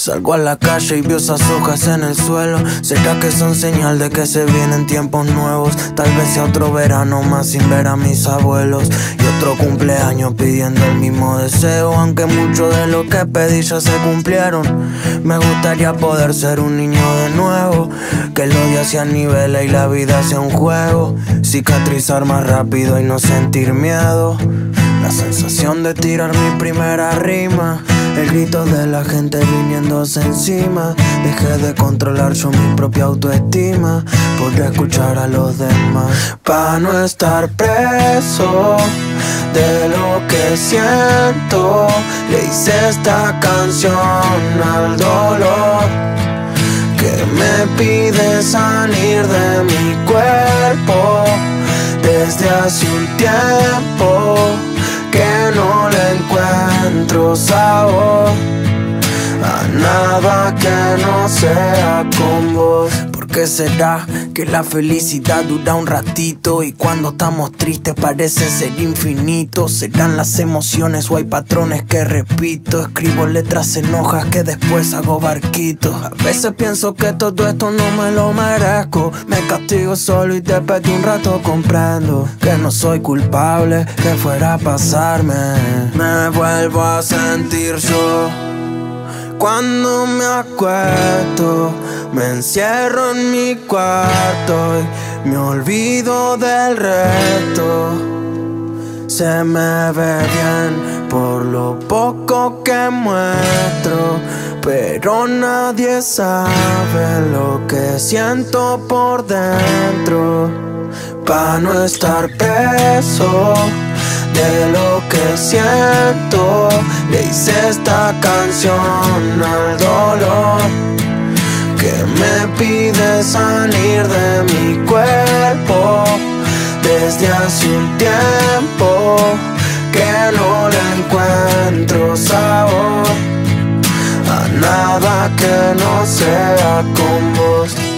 Salgo a la calle y veo esas hojas en el suelo. ¿Será que son señal de que se vienen tiempos nuevos? Tal vez sea otro verano más sin ver a mis abuelos, y otro cumpleaños pidiendo el mismo deseo. Aunque mucho de lo que pedí ya se cumplieron, me gustaría poder ser un niño de nuevo, que el odio sea nivela y la vida sea un juego. Cicatrizar más rápido y no sentir miedo. La sensación de tirar mi primera rima, el grito de la gente viniéndose encima. Dejé de controlar yo mi propia autoestima por escuchar a los demás. Pa' no estar preso de lo que siento, le hice esta canción al dolor que me pide salir de mi cuerpo. Desde hace un tiempo que no le encuentro sabor a nada que no sea con vos. ¿Por qué será que la felicidad dura un ratito y cuando estamos tristes parece ser infinito? ¿Serán las emociones o hay patrones que repito? Escribo letras en hojas que después hago barquitos. A veces pienso que todo esto no me lo merezco. Me castigo solo y después de un rato comprendo que no soy culpable, que fuera a pasarme. Me vuelvo a sentir yo cuando me acuesto, me encierro en mi cuarto y me olvido del resto. Se me ve bien por lo poco que muestro, pero nadie sabe lo que siento por dentro. Pa' no estar preso de lo que siento, le hice esta canción al dolor que me pide salir de mi cuerpo. Desde hace un tiempo que no le encuentro sabor a nada que no sea con vos.